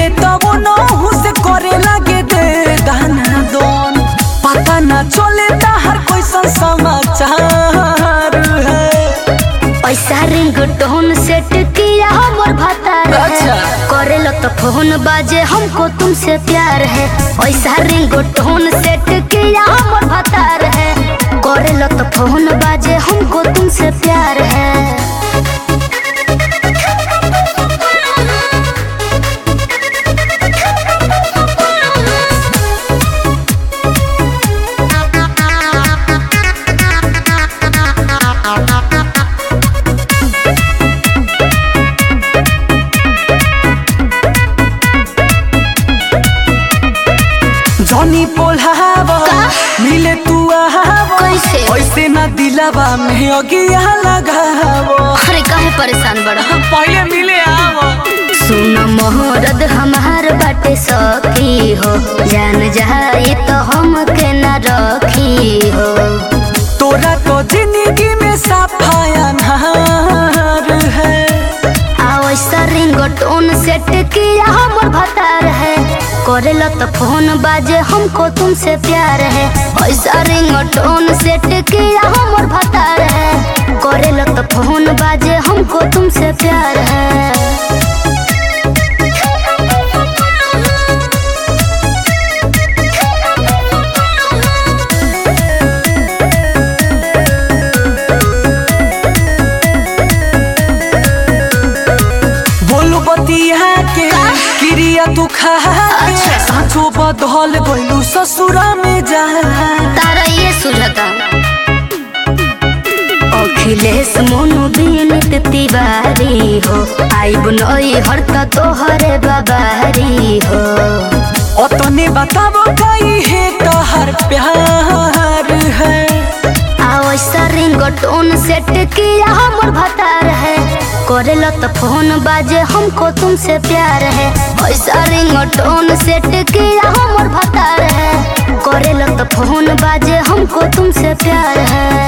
मिले तब नहु से करे लगे दे दाना दोन। पता ना चले ताहर कैसन समाचार है। पैसा रिंग टोन सेट किया हमर भतार है। करेलो तो फोन बाजे हमको तुमसे प्यार है। पैसा रिंग टोन सेट किया हमर भतार है। करेलो तो फोन बाजे हमको तुमसे प्यार है। जनी पोल्हावा मिले तू आवा कैसे? ऐसे ना दिलावा में अगिया लगावो। अरे काहे परेशान बड़ा? पहले मिले आवा। सुन मोहरद हमार बाटे सखी हो। जान जाए तो हमके न रखी हो। तोरा तो जिंदगी में सफाया नहार है। आवैसा रिंग टोन सेट किया हमर भतार है। करेला तो फोन बाजे हमको तुमसे प्यार है। ऐसा रिंग टोन सेट किया हमर भतार है। करेला तो फोन बाजे हमको तुमसे प्यार है। के क्रिया तू खा के साचो बदल गइलू ससुरा में जा। तारा ये सुझाता अखिलेश मोनू बीनित तिवारी हो। आइब नई हरता तोहरे बाबारी हो। अतने बताबो कई है तोहर प्यार है। आवैसा रिंग टोन सेट किया हमर भतार है। करेला तो फोन बाजे हमको तुमसे प्यार है। ऐसा रिंग टोन सेट किया हमर भतार है। करेला तो फोन बाजे हमको तुमसे प्यार है।